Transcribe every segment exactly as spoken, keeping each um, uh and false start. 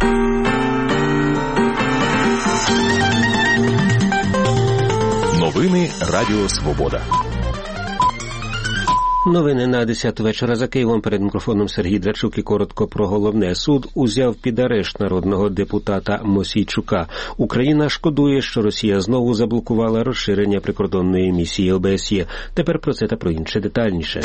Новини Радіо Свобода. Новини на десяту вечора за Києвом. Перед мікрофоном Сергій Драчук і коротко про головне. Суд узяв під арешт народного депутата Мосійчука. Україна шкодує, що Росія знову заблокувала розширення прикордонної місії О Б С Є. Тепер про це та про інше детальніше.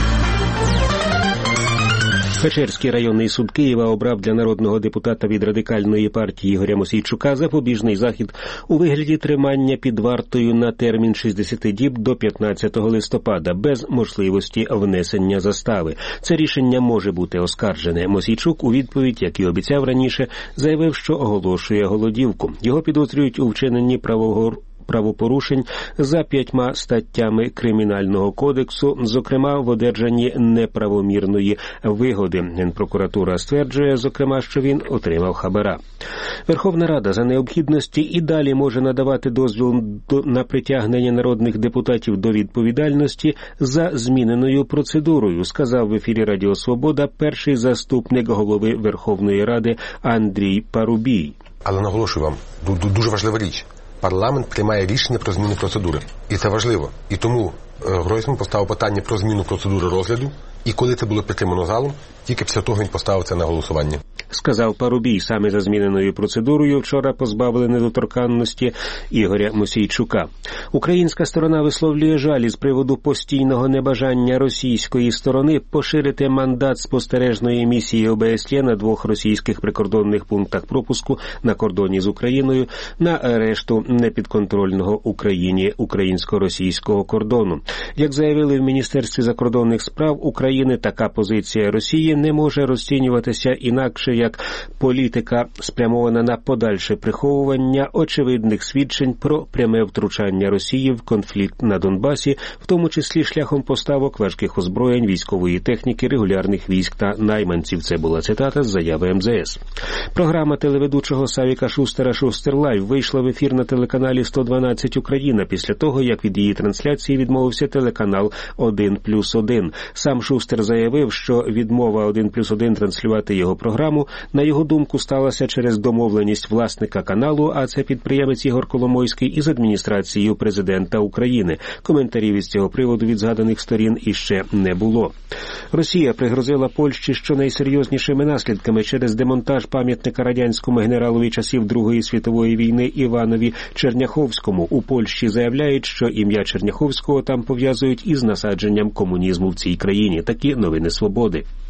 Печерський районний суд Києва обрав для народного депутата від Радикальної партії Ігоря Мосійчука запобіжний захід у вигляді тримання під вартою на термін шістдесят діб до п'ятнадцятого листопада, без можливості внесення застави. Це рішення може бути оскаржене. Мосійчук у відповідь, як і обіцяв раніше, заявив, що оголошує голодівку. Його підозрюють у вчиненні правого правопорушень за п'ятьма статтями Кримінального кодексу, зокрема в одержанні неправомірної вигоди. Генпрокуратура стверджує, зокрема, що він отримав хабара. Верховна Рада за необхідності і далі може надавати дозвіл на притягнення народних депутатів до відповідальності за зміненою процедурою, сказав в ефірі Радіо Свобода перший заступник голови Верховної Ради Андрій Парубій. Але наголошую вам, дуже важлива річ. Парламент приймає рішення про зміну процедури. І це важливо. І тому Гройсман поставив питання про зміну процедури розгляду. І коли це було підтримано залом, тільки після того він поставив це на голосування. Сказав Парубій. Саме за зміненою процедурою вчора позбавили недоторканності Ігоря Мосійчука. Українська сторона висловлює жаль із приводу постійного небажання російської сторони поширити мандат спостережної місії О Б С Є на двох російських прикордонних пунктах пропуску на кордоні з Україною на решту непідконтрольного Україні українсько-російського кордону. Як заявили в Міністерстві закордонних справ України, така позиція Росії не може розцінюватися інакше, як політика, спрямована на подальше приховування очевидних свідчень про пряме втручання Росії в конфлікт на Донбасі, в тому числі шляхом поставок важких озброєнь, військової техніки, регулярних військ та найманців. Це була цитата з заяви Ем Зе Ес. Програма телеведучого Савіка Шустера «Шустер Лайв» вийшла в ефір на телеканалі сто дванадцять Україна після того, як від її трансляції відмовився телеканал один плюс один. Сам Шустер заявив, що відмова один плюс один транслювати його програму, на його думку, сталася через домовленість власника каналу, а це підприємець Ігор Коломойський, із адміністрацією президента України. Коментарів із цього приводу від згаданих сторін іще не було. Росія пригрозила Польщі щонайсерйознішими наслідками через демонтаж пам'ятника радянському генералові часів Другої світової війни Іванові Черняховському. У Польщі заявляють, що ім'я Черняховського там пов'язують із насадженням комунізму в цій країні. Такі новини Свободи.